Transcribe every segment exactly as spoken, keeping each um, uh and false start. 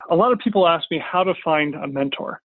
a lot of people ask me how to find a mentor.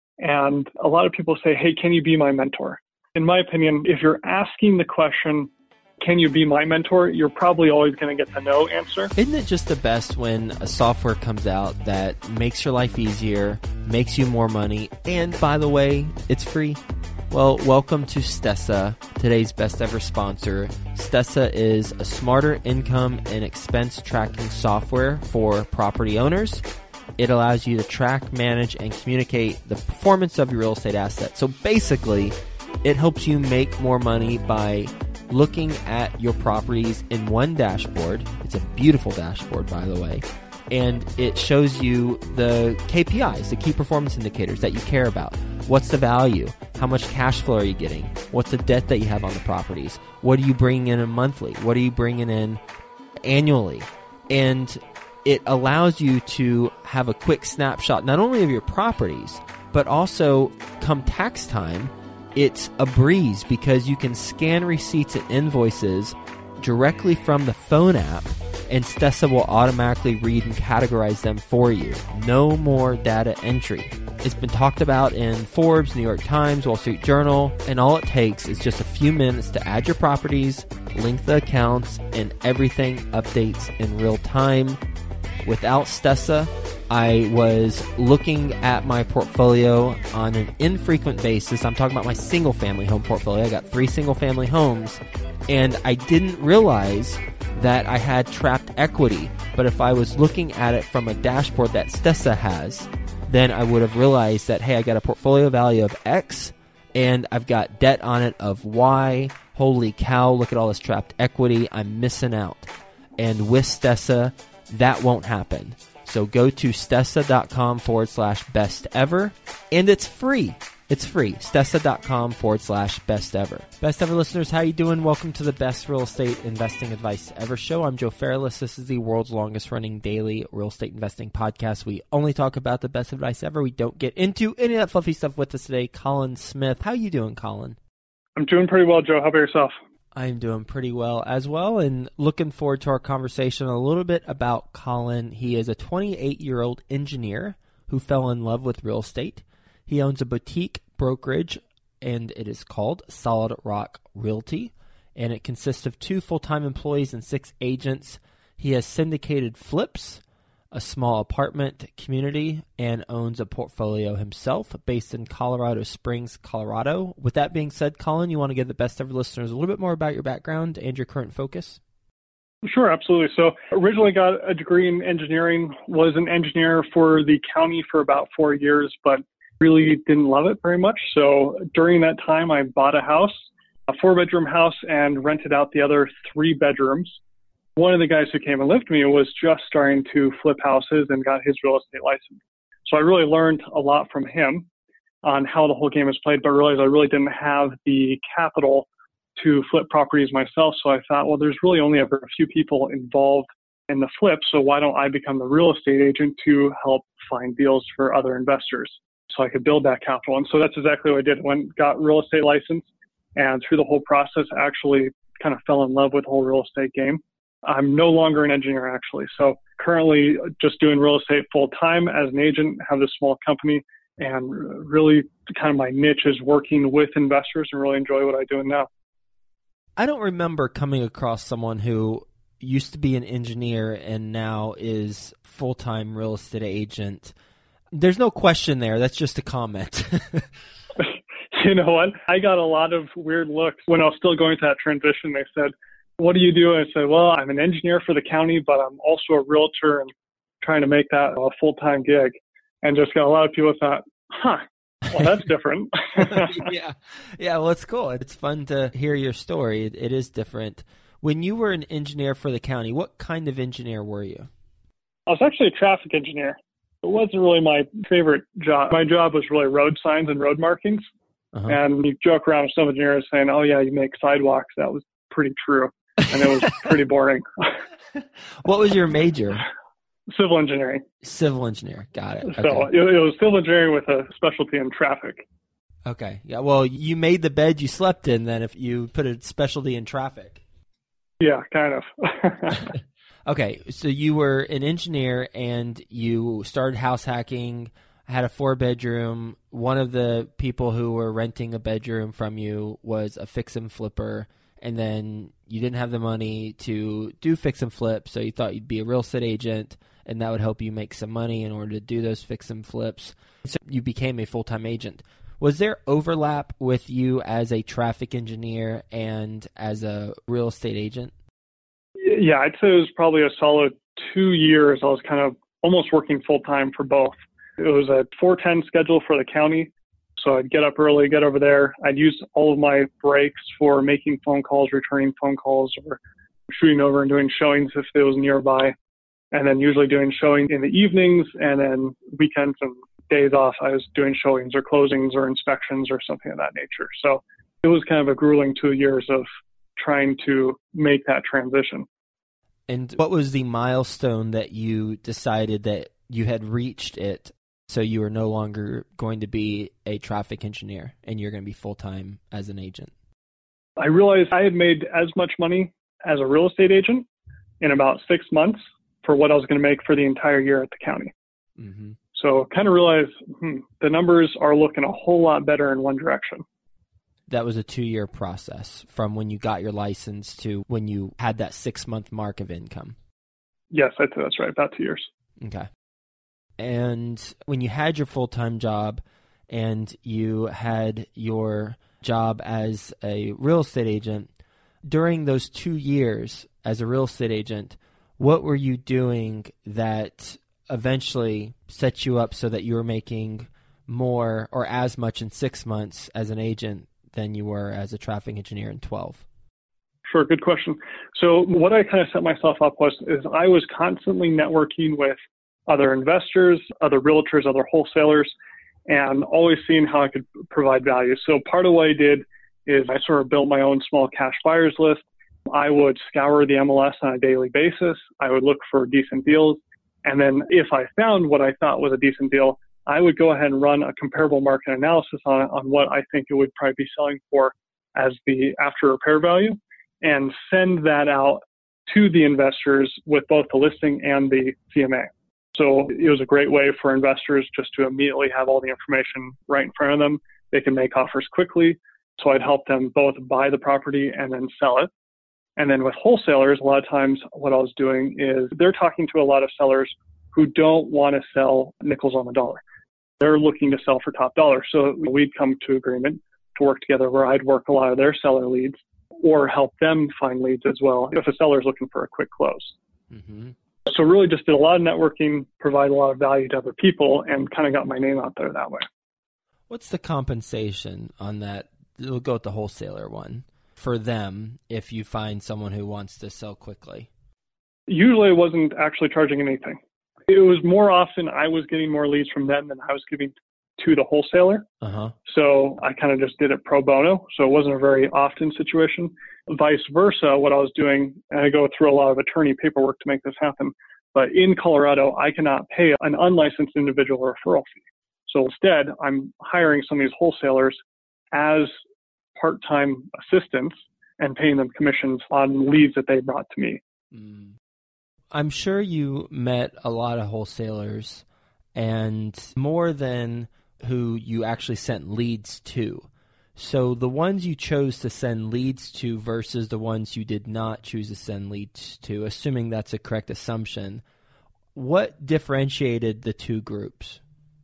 And a lot of people say, hey, can you be my mentor? In my opinion, if you're asking the question, can you be my mentor? You're probably always going to get the no answer. Isn't it just the best when a software comes out that makes your life easier, makes you more money, and by the way, it's free? Well, welcome to Stessa, today's best ever sponsor. Stessa is a smarter income and expense tracking software for property owners. It allows you to track, manage, and communicate the performance of your real estate assets. So basically, it helps you make more money by looking at your properties in one dashboard. It's a beautiful dashboard, by the way. And it shows you the K P Is, the key performance indicators that you care about. What's the value? How much cash flow are you getting? What's the debt that you have on the properties? What are you bringing in monthly? What are you bringing in annually? And it allows you to have a quick snapshot, not only of your properties, but also come tax time, it's a breeze because you can scan receipts and invoices directly from the phone app, and Stessa will automatically read and categorize them for you. No more data entry. It's been talked about in Forbes, New York Times, Wall Street Journal, and all it takes is just a few minutes to add your properties, link the accounts, and everything updates in real time. Without Stessa, I was looking at my portfolio on an infrequent basis. I'm talking about my single-family home portfolio. I got three single-family homes, and I didn't realize that I had trapped equity. But if I was looking at it from a dashboard that Stessa has, then I would have realized that, hey, I got a portfolio value of X, and I've got debt on it of Y. Holy cow, look at all this trapped equity. I'm missing out. And with Stessa, that won't happen. So go to stessa.com forward slash best ever, and it's free. It's free. Stessa.com forward slash best ever. Best ever listeners, how you doing? Welcome to the best real estate investing advice ever show. I'm Joe Fairless. This is the world's longest running daily real estate investing podcast. We only talk about the best advice ever. We don't get into any of that fluffy stuff. With us today, Colin Smith. How you doing, Colin? I'm doing pretty well, Joe. How about yourself? I'm doing pretty well as well, and looking forward to our conversation a little bit about Colin. He is a twenty-eight-year-old engineer who fell in love with real estate. He owns a boutique brokerage, and it is called Solid Rock Realty, and it consists of two full-time employees and six agents. He has syndicated flips, a small apartment community, and owns a portfolio himself based in Colorado Springs, Colorado. With that being said, Colin, you want to give the best ever listeners a little bit more about your background and your current focus? Sure, absolutely. So originally got a degree in engineering, was an engineer for the county for about four years, but really didn't love it very much. So during that time, I bought a house, a four-bedroom house, and rented out the other three bedrooms. One of the guys who came and lived with me was just starting to flip houses and got his real estate license. So I really learned a lot from him on how the whole game is played, but realized I really didn't have the capital to flip properties myself. So I thought, well, there's really only ever a few people involved in the flip, so why don't I become the real estate agent to help find deals for other investors so I could build that capital? And so that's exactly what I did. Went, got real estate license, and through the whole process, actually kind of fell in love with the whole real estate game. I'm no longer an engineer, actually. So currently just doing real estate full time as an agent, have this small company, and really kind of my niche is working with investors and really enjoy what I do now. I don't remember coming across someone who used to be an engineer and now is full-time real estate agent. There's no question there. That's just a comment. You know what? I got a lot of weird looks when I was still going through that transition. They said, what do you do? I said, well, I'm an engineer for the county, but I'm also a realtor and trying to make that a full-time gig. And just got a lot of people thought, huh, well, that's different. yeah. Yeah, well, it's cool. It's fun to hear your story. It, it is different. When you were an engineer for the county, what kind of engineer were you? I was actually a traffic engineer. It wasn't really my favorite job. My job was really road signs and road markings. Uh-huh. And you joke around with some engineers saying, oh, yeah, you make sidewalks. That was pretty true. And it was pretty boring. What was your major? Civil engineering. Civil engineer. Got it. Okay. So it, it was civil engineering with a specialty in traffic. Okay. Yeah. Well, you made the bed you slept in then if you put a specialty in traffic. Yeah, kind of. Okay, so you were an engineer and you started house hacking, had a four-bedroom. One of the people who were renting a bedroom from you was a fix and flipper, and then you didn't have the money to do fix and flip, so you thought you'd be a real estate agent, and that would help you make some money in order to do those fix and flips. So you became a full-time agent. Was there overlap with you as a traffic engineer and as a real estate agent? Yeah, I'd say it was probably a solid two years. I was kind of almost working full-time for both. It was a four ten schedule for the county. So I'd get up early, get over there. I'd use all of my breaks for making phone calls, returning phone calls, or shooting over and doing showings if it was nearby. And then usually doing showing in the evenings, and then weekends and days off, I was doing showings or closings or inspections or something of that nature. So it was kind of a grueling two years of trying to make that transition. And what was the milestone that you decided that you had reached it, so you were no longer going to be a traffic engineer and you're going to be full-time as an agent? I realized I had made as much money as a real estate agent in about six months for what I was going to make for the entire year at the county. Mm-hmm. So kind of realized hmm, the numbers are looking a whole lot better in one direction. That was a two-year process from when you got your license to when you had that six-month mark of income. Yes, I'd say that's right, about two years. Okay. And when you had your full-time job and you had your job as a real estate agent, during those two years as a real estate agent, what were you doing that eventually set you up so that you were making more or as much in six months as an agent than you were as a traffic engineer in twelve? Sure, good question. So what I kind of set myself up was is I was constantly networking with other investors, other realtors, other wholesalers, and always seeing how I could provide value. So part of what I did is I sort of built my own small cash buyers list. I would scour the M L S on a daily basis. I would look for decent deals. And then if I found what I thought was a decent deal, I would go ahead and run a comparable market analysis on, on what I think it would probably be selling for as the after repair value, and send that out to the investors with both the listing and the C M A. So it was a great way for investors just to immediately have all the information right in front of them. They can make offers quickly. So I'd help them both buy the property and then sell it. And then with wholesalers, a lot of times what I was doing is they're talking to a lot of sellers who don't want to sell nickels on the dollar. They're looking to sell for top dollar. So we'd come to agreement to work together where I'd work a lot of their seller leads or help them find leads as well if a seller is looking for a quick close. Mm-hmm. So really just did a lot of networking, provide a lot of value to other people, and kind of got my name out there that way. What's the compensation on that? We'll go with the wholesaler one. For them, if you find someone who wants to sell quickly? Usually I wasn't actually charging anything. It was more often I was getting more leads from them than I was giving to the wholesaler. Uh-huh. So I kind of just did it pro bono. So it wasn't a very often situation. Vice versa, what I was doing, and I go through a lot of attorney paperwork to make this happen, but in Colorado, I cannot pay an unlicensed individual a referral fee. So instead, I'm hiring some of these wholesalers as part-time assistants and paying them commissions on leads that they brought to me. Mm. I'm sure you met a lot of wholesalers, and more than who you actually sent leads to. So the ones you chose to send leads to versus the ones you did not choose to send leads to, assuming that's a correct assumption, what differentiated the two groups?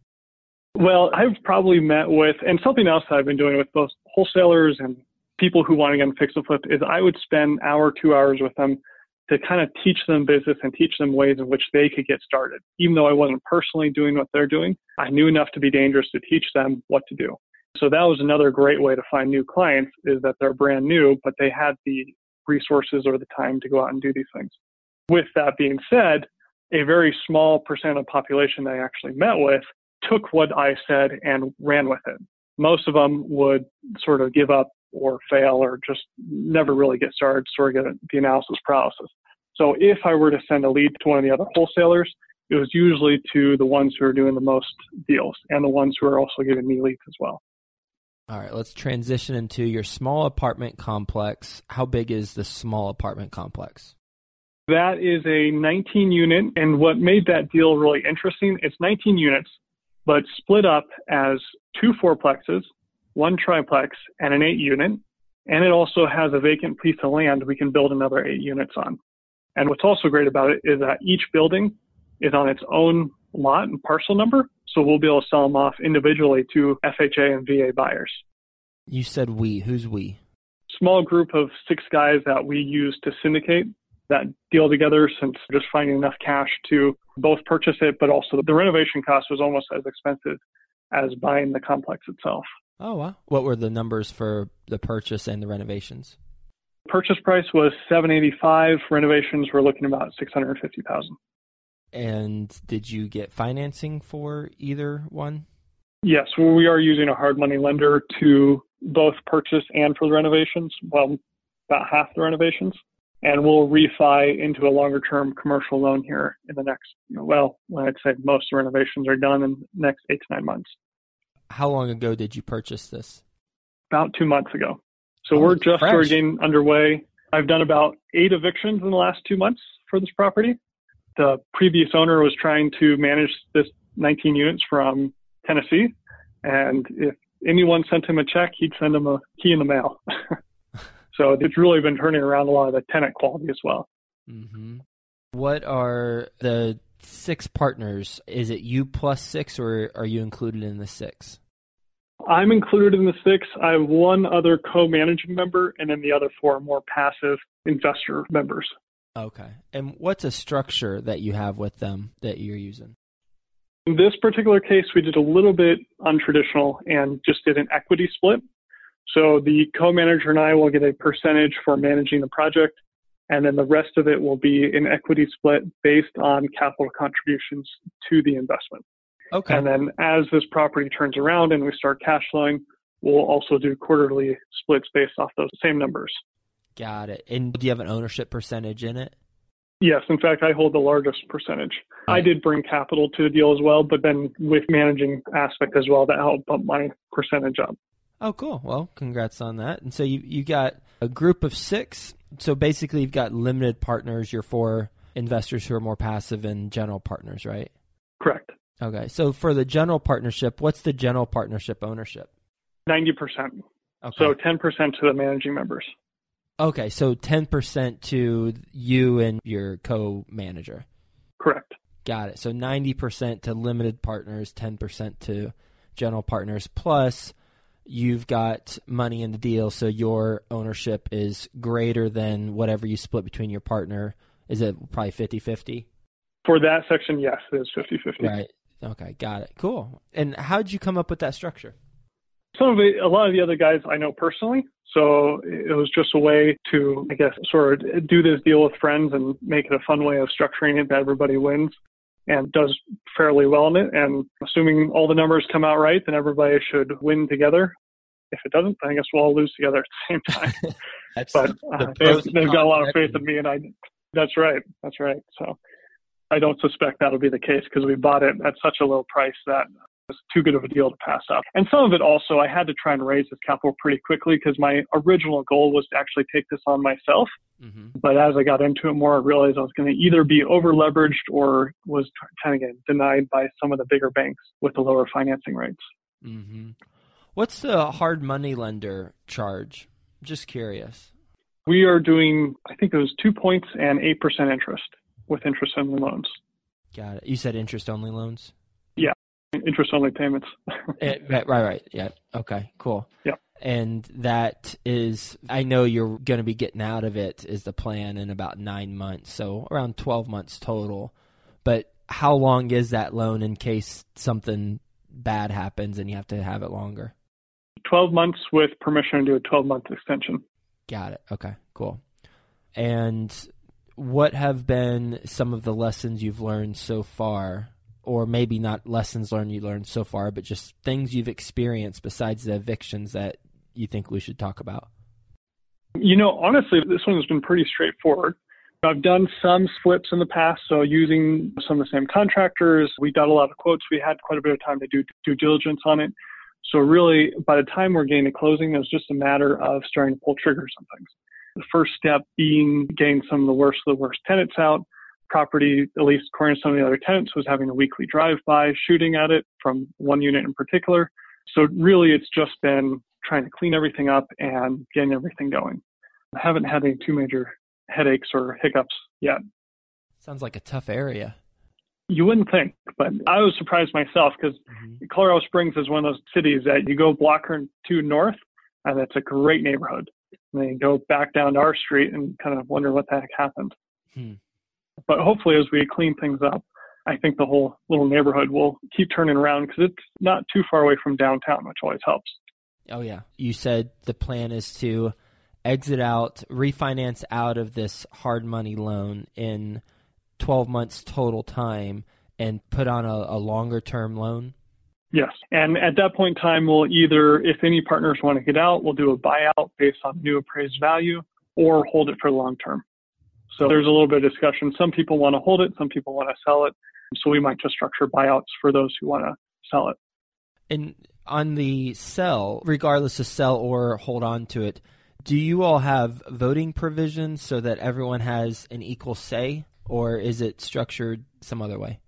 Well, I've probably met with, and something else that I've been doing with both wholesalers and people who want to get fix and flip is I would spend an hour, two hours with them to kind of teach them business and teach them ways in which they could get started. Even though I wasn't personally doing what they're doing, I knew enough to be dangerous to teach them what to do. So that was another great way to find new clients, is that they're brand new, but they had the resources or the time to go out and do these things. With that being said, a very small percent of the population that I actually met with took what I said and ran with it. Most of them would sort of give up or fail or just never really get started, sort of get the analysis paralysis. So if I were to send a lead to one of the other wholesalers, it was usually to the ones who are doing the most deals and the ones who are also giving me leads as well. All right, let's transition into your small apartment complex. How big is the small apartment complex? That is a nineteen unit. And what made that deal really interesting, it's nineteen units, but split up as two fourplexes, one triplex, and an eight unit. And it also has a vacant piece of land we can build another eight units on. And what's also great about it is that each building is on its own lot and parcel number. So we'll be able to sell them off individually to F H A and V A buyers. You said we. Who's we? Small group of six guys that we use to syndicate that deal together, since just finding enough cash to both purchase it, but also the renovation cost was almost as expensive as buying the complex itself. Oh, wow. What were the numbers for the purchase and the renovations? Purchase price was seven eighty-five. Renovations were looking about six hundred fifty thousand. And did you get financing for either one? Yes, well, we are using a hard money lender to both purchase and for the renovations. Well, about half the renovations. And we'll refi into a longer term commercial loan here in the next, you know, well, I'd say most of the renovations are done in the next eight to nine months. How long ago did you purchase this? About two months ago. So oh, we're just fresh. starting getting underway. I've done about eight evictions in the last two months for this property. The previous owner was trying to manage this nineteen units from Tennessee. And if anyone sent him a check, he'd send him a key in the mail. So it's really been turning around a lot of the tenant quality as well. Mm-hmm. What are the six partners? Is it you plus six, or are you included in the six? I'm included in the six. I have one other co-managing member, and then the other four are more passive investor members. Okay. And what's a structure that you have with them that you're using? In this particular case, we did a little bit untraditional and just did an equity split. So the co-manager and I will get a percentage for managing the project, and then the rest of it will be an equity split based on capital contributions to the investment. Okay. And then as this property turns around and we start cash flowing, we'll also do quarterly splits based off those same numbers. Got it. And do you have an ownership percentage in it? Yes. In fact, I hold the largest percentage. Right. I did bring capital to the deal as well, but then with managing aspect as well, that helped bump my percentage up. Oh, cool. Well, congrats on that. And so you, you got a group of six. So basically you've got limited partners, your four investors who are more passive, and general partners, right? Correct. Okay. So for the general partnership, what's the general partnership ownership? ninety percent. Okay. So ten percent to the managing members. Okay. So ten percent to you and your co-manager. Correct. Got it. So ninety percent to limited partners, ten percent to general partners, plus you've got money in the deal, so your ownership is greater than whatever you split between your partner. Is it probably fifty-fifty? For that section, yes, it is fifty-fifty. Right. Okay, got it. Cool. And how did you come up with that structure? Some of it, a lot of the other guys I know personally, so it was just a way to, I guess, sort of do this deal with friends and make it a fun way of structuring it that everybody wins and does fairly well in it. And assuming all the numbers come out right, then everybody should win together. If it doesn't, then I guess we'll all lose together at the same time. That's but uh, the they've, they've got a lot of faith in me, and I. That's right. That's right. So I don't suspect that'll be the case because we bought it at such a low price that it's too good of a deal to pass up. And some of it also, I had to try and raise this capital pretty quickly because my original goal was to actually take this on myself. Mm-hmm. But as I got into it more, I realized I was going to either be over leveraged or was kind of getting denied by some of the bigger banks with the lower financing rates. Mm-hmm. What's the hard money lender charge? Just curious. We are doing, I think it was two points and eight percent interest with interest only loans. Got it. You said interest only loans? Yeah. Interest only payments. It, right, right, right. Yeah. Okay, cool. Yeah. And that is, I know you're going to be getting out of it is the plan in about nine months. So around twelve months total. But how long is that loan in case something bad happens and you have to have it longer? twelve months with permission to do a twelve-month extension. Got it. Okay, cool. And what have been some of the lessons you've learned so far, or maybe not lessons learned you learned so far, but just things you've experienced besides the evictions that you think we should talk about? You know, honestly, this one has been pretty straightforward. I've done some flips in the past, so using some of the same contractors. We got a lot of quotes. We had quite a bit of time to do due diligence on it. So really, by the time we're getting to closing, it was just a matter of starting to pull triggers on things. The first step being getting some of the worst of the worst tenants out. Property, at least according to some of the other tenants, was having a weekly drive-by shooting at it from one unit in particular. So really, it's just been trying to clean everything up and getting everything going. I haven't had any too major headaches or hiccups yet. Sounds like a tough area. You wouldn't think, but I was surprised myself because mm-hmm. Colorado Springs is one of those cities that you go block or two north, and it's a great neighborhood. And then you go back down to our street and kind of wonder what the heck happened. Hmm. But hopefully as we clean things up, I think the whole little neighborhood will keep turning around because it's not too far away from downtown, which always helps. Oh, yeah. You said the plan is to exit out, refinance out of this hard money loan in twelve months total time and put on a, a longer term loan? Yes. And at that point in time, we'll either, if any partners want to get out, we'll do a buyout based on new appraised value or hold it for long term. So there's a little bit of discussion. Some people want to hold it. Some people want to sell it. So we might just structure buyouts for those who want to sell it. And on the sell, regardless of sell or hold on to it, do you all have voting provisions so that everyone has an equal say, or is it structured some other way?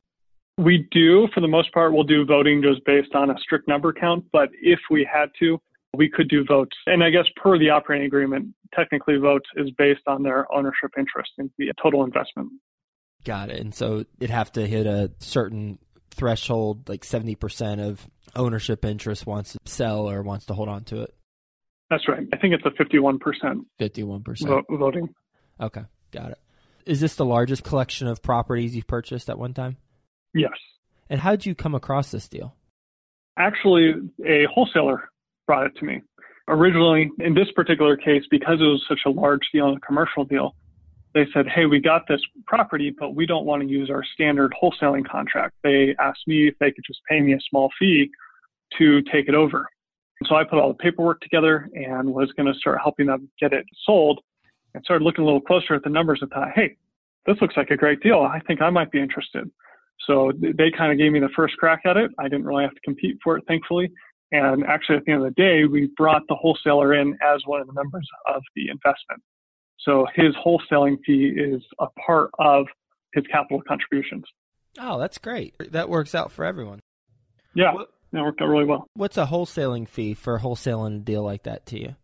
We do. For the most part, we'll do voting just based on a strict number count. But if we had to, we could do votes. And I guess per the operating agreement, technically votes is based on their ownership interest in the total investment. Got it. And so it'd have to hit a certain threshold, like seventy percent of ownership interest wants to sell or wants to hold on to it. That's right. I think it's a fifty-one percent. fifty-one percent. Vote, voting. Okay. Got it. Is this the largest collection of properties you've purchased at one time? Yes. And how did you come across this deal? Actually, a wholesaler brought it to me. Originally, in this particular case, because it was such a large deal and a commercial deal, they said, hey, we got this property, but we don't want to use our standard wholesaling contract. They asked me if they could just pay me a small fee to take it over. So I put all the paperwork together and was going to start helping them get it sold and started looking a little closer at the numbers and thought, hey, this looks like a great deal. I think I might be interested. So they kind of gave me the first crack at it. I didn't really have to compete for it, thankfully. And actually, at the end of the day, we brought the wholesaler in as one of the members of the investment. So his wholesaling fee is a part of his capital contributions. Oh, that's great. That works out for everyone. Yeah, that worked out really well. What's a wholesaling fee for wholesaling a deal like that to you?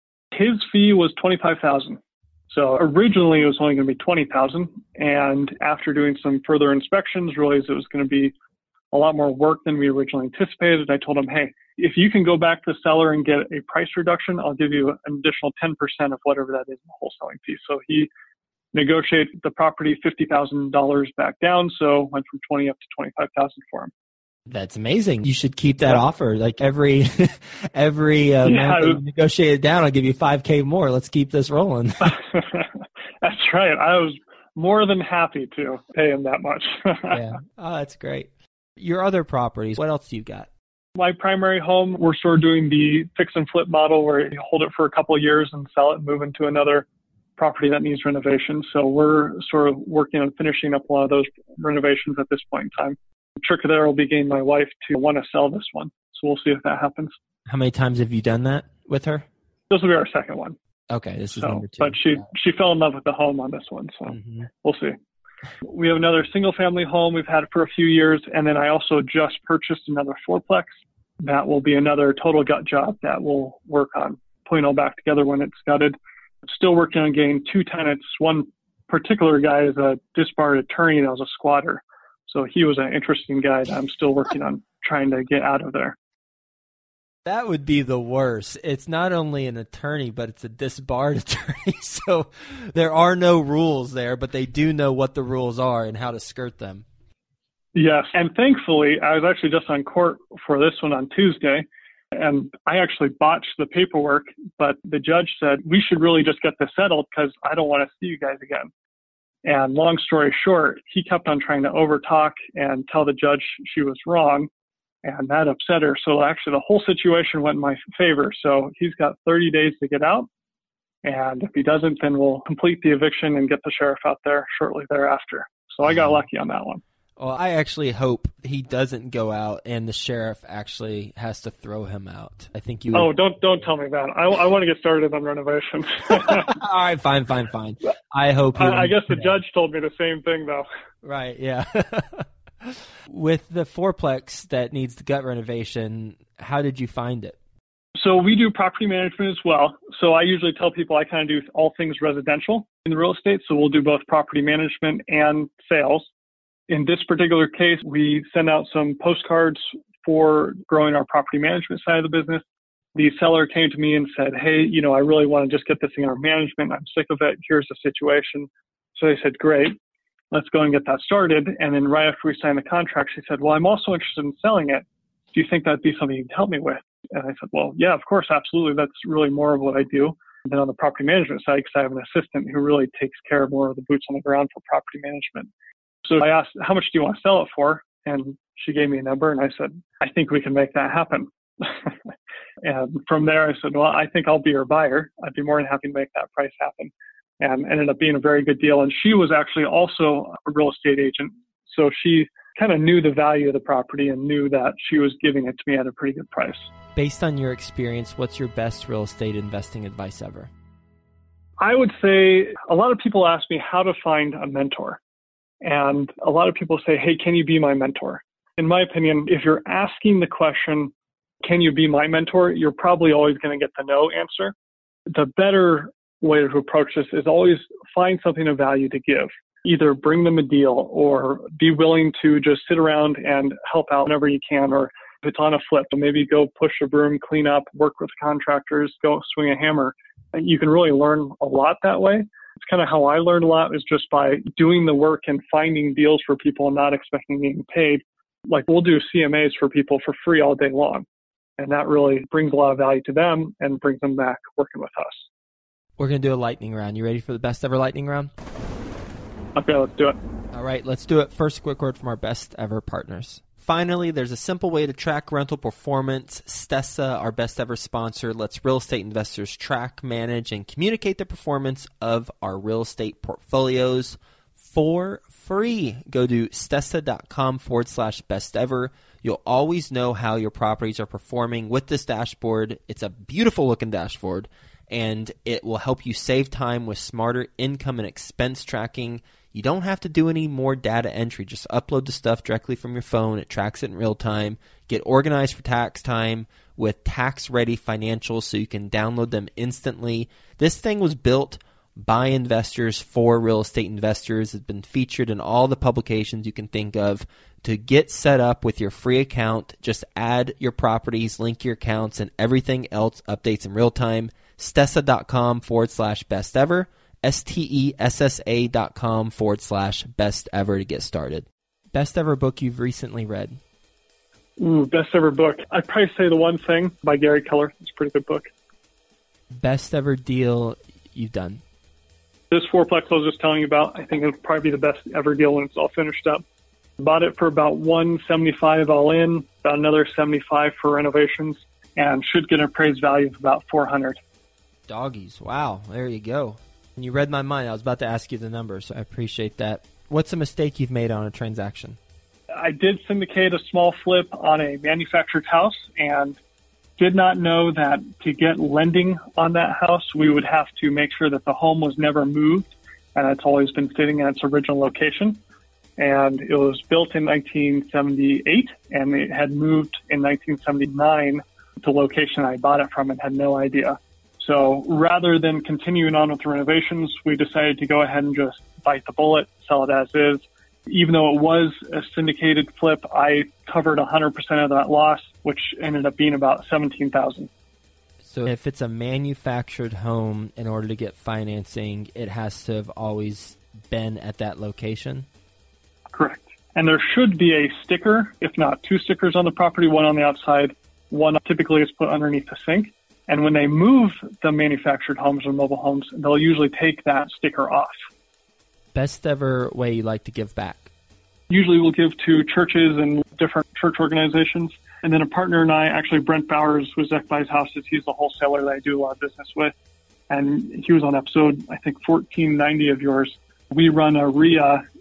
His fee was twenty-five thousand dollars. So originally it was only going to be twenty thousand dollars. And after doing some further inspections, realized it was going to be a lot more work than we originally anticipated. I told him, hey, if you can go back to the seller and get a price reduction, I'll give you an additional ten percent of whatever that is in the wholesaling fee. So he negotiated the property fifty thousand dollars back down. So went from twenty up to twenty-five thousand for him. That's amazing. You should keep that yeah. offer. Like every every uh, yeah, month that you negotiate it down, I'll give you five K more. Let's keep this rolling. That's right. I was more than happy to pay him that much. Yeah. Oh, that's great. Your other properties, what else do you got? My primary home, we're sort of doing the fix and flip model where you hold it for a couple of years and sell it and move into another property that needs renovation. So we're sort of working on finishing up a lot of those renovations at this point in time. The trick there will be getting my wife to want to sell this one. So we'll see if that happens. How many times have you done that with her? This will be our second one. Okay, this is so, number two. But she, she fell in love with the home on this one, so mm-hmm. we'll see. We have another single-family home we've had for a few years, and then I also just purchased another fourplex. That will be another total gut job that we'll work on putting all back together when it's gutted. Still working on getting two tenants. One particular guy is a disbarred attorney that was a squatter. So he was an interesting guy that I'm still working on trying to get out of there. That would be the worst. It's not only an attorney, but it's a disbarred attorney. So there are no rules there, but they do know what the rules are and how to skirt them. Yes. And thankfully, I was actually just on court for this one on Tuesday, and I actually botched the paperwork, but the judge said, we should really just get this settled because I don't want to see you guys again. And long story short, he kept on trying to overtalk and tell the judge she was wrong. And that upset her. So actually the whole situation went in my favor. So he's got thirty days to get out. And if he doesn't, then we'll complete the eviction and get the sheriff out there shortly thereafter. So I got lucky on that one. Well, I actually hope he doesn't go out and the sheriff actually has to throw him out. I think you would... Oh, don't don't tell me that. I, I want to get started on renovations. All right, fine, fine, fine. I hope he I, I guess the judge told me the same thing, though. Right, yeah. With the fourplex that needs the gut renovation, how did you find it? So we do property management as well. So I usually tell people I kind of do all things residential in the real estate. So we'll do both property management and sales. In this particular case, we send out some postcards for growing our property management side of the business. The seller came to me and said, hey, you know, I really want to just get this thing under management. I'm sick of it. Here's the situation. So I said, great, let's go and get that started. And then right after we signed the contract, she said, well, I'm also interested in selling it. Do you think that'd be something you could help me with? And I said, well, yeah, of course, absolutely. That's really more of what I do. And then on the property management side, because I have an assistant who really takes care of more of the boots on the ground for property management. So I asked, how much do you want to sell it for? And she gave me a number, and I said, I think we can make that happen. And from there, I said, well, I think I'll be your buyer. I'd be more than happy to make that price happen. And ended up being a very good deal. And she was actually also a real estate agent. So she kind of knew the value of the property and knew that she was giving it to me at a pretty good price. Based on your experience, what's your best real estate investing advice ever? I would say a lot of people ask me how to find a mentor. And a lot of people say, hey, can you be my mentor? In my opinion, if you're asking the question, can you be my mentor? You're probably always going to get the no answer. The better way to approach this is always find something of value to give. Either bring them a deal or be willing to just sit around and help out whenever you can. Or if it's on a flip, maybe go push a broom, clean up, work with contractors, go swing a hammer. You can really learn a lot that way. It's kind of how I learned a lot, is just by doing the work and finding deals for people and not expecting getting paid. Like we'll do C M As for people for free all day long. And that really brings a lot of value to them and brings them back working with us. We're going to do a lightning round. You ready for the best ever lightning round? Okay, let's do it. All right, let's do it. First, quick word from our best ever partners. Finally, there's a simple way to track rental performance. Stessa, our best ever sponsor, lets real estate investors track, manage, and communicate the performance of our real estate portfolios for free. Go to stessa.com forward slash best ever. You'll always know how your properties are performing with this dashboard. It's a beautiful looking dashboard, and it will help you save time with smarter income and expense tracking. You don't have to do any more data entry. Just upload the stuff directly from your phone. It tracks it in real time. Get organized for tax time with tax-ready financials so you can download them instantly. This thing was built by investors for real estate investors. It's been featured in all the publications you can think of. To get set up with your free account, just add your properties, link your accounts, and everything else updates in real time. Stessa.com forward slash best ever. S-T-E-S-S-A dot com forward slash best ever to get started. Best ever book you've recently read? Ooh, best ever book. I'd probably say The One Thing by Gary Keller. It's a pretty good book. Best ever deal you've done? This fourplex I was just telling you about, I think it'll probably be the best ever deal when it's all finished up. Bought it for about one seventy-five all in, about another seventy-five for renovations, and should get an appraised value of about four hundred. Doggies. Wow. There you go. And you read my mind. I was about to ask you the number, so I appreciate that. What's a mistake you've made on a transaction? I did syndicate a small flip on a manufactured house and did not know that to get lending on that house, we would have to make sure that the home was never moved, and it's always been sitting in its original location. And it was built in nineteen seventy-eight, and it had moved in nineteen seventy-nine to the location I bought it from and had no idea. So rather than continuing on with the renovations, we decided to go ahead and just bite the bullet, sell it as is. Even though it was a syndicated flip, I covered one hundred percent of that loss, which ended up being about seventeen thousand dollars. So if it's a manufactured home, in order to get financing, it has to have always been at that location? Correct. And there should be a sticker, if not two stickers on the property, one on the outside, one typically is put underneath the sink. And when they move the manufactured homes or mobile homes, they'll usually take that sticker off. Best ever way you like to give back? Usually we'll give to churches and different church organizations. And then a partner and I, actually Brent Bowers was Zekbai's Houses. He's the wholesaler that I do a lot of business with. And he was on episode, I think, fourteen ninety of yours. We run a R I A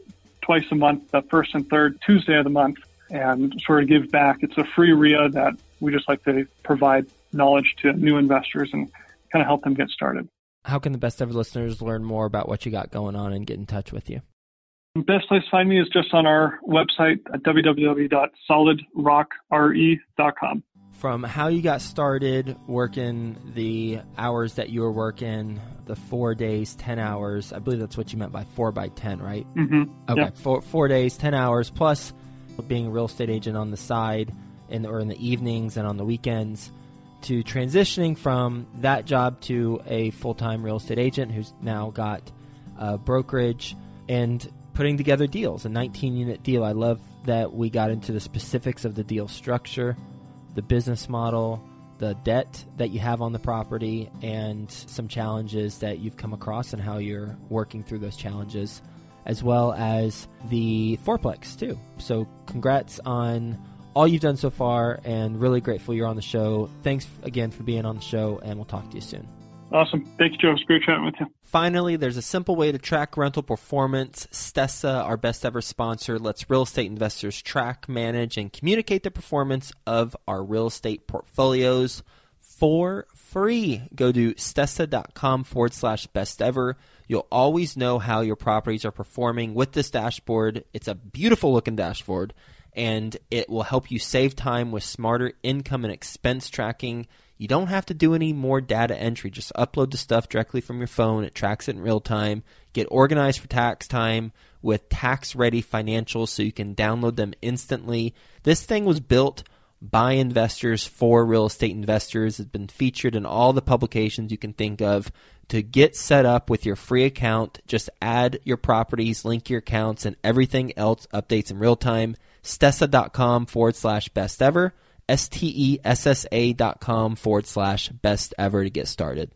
twice a month, the first and third Tuesday of the month, and sort of give back. It's a free R I A that we just like to provide knowledge to new investors and kind of help them get started. How can the Best Ever listeners learn more about what you got going on and get in touch with you? The best place to find me is just on our website at w w w dot solid rock r e dot com. From how you got started working the hours that you were working, the four days, ten hours, I believe that's what you meant by four by ten, right? Mm-hmm. Okay, yeah. four, four days, ten hours, plus being a real estate agent on the side in, or in the evenings and on the weekends, to transitioning from that job to a full-time real estate agent who's now got a brokerage and putting together deals, a nineteen-unit deal. I love that we got into the specifics of the deal structure, the business model, the debt that you have on the property, and some challenges that you've come across and how you're working through those challenges, as well as the fourplex too. So congrats on all you've done so far, and really grateful you're on the show. Thanks again for being on the show, and we'll talk to you soon. Awesome. Thank you, Joe. It's great chatting with you. Finally, there's a simple way to track rental performance. Stessa, our best ever sponsor, lets real estate investors track, manage, and communicate the performance of our real estate portfolios for free. Go to stessa.com forward slash best ever. You'll always know how your properties are performing with this dashboard. It's a beautiful looking dashboard, and it will help you save time with smarter income and expense tracking. You don't have to do any more data entry. Just upload the stuff directly from your phone. It tracks it in real time. Get organized for tax time with tax-ready financials so you can download them instantly. This thing was built by investors for real estate investors. It's been featured in all the publications you can think of. To get set up with your free account, just add your properties, link your accounts, and everything else updates in real time. Stessa.com forward slash best ever. S-T-E-S-S-A dot com forward slash best ever to get started.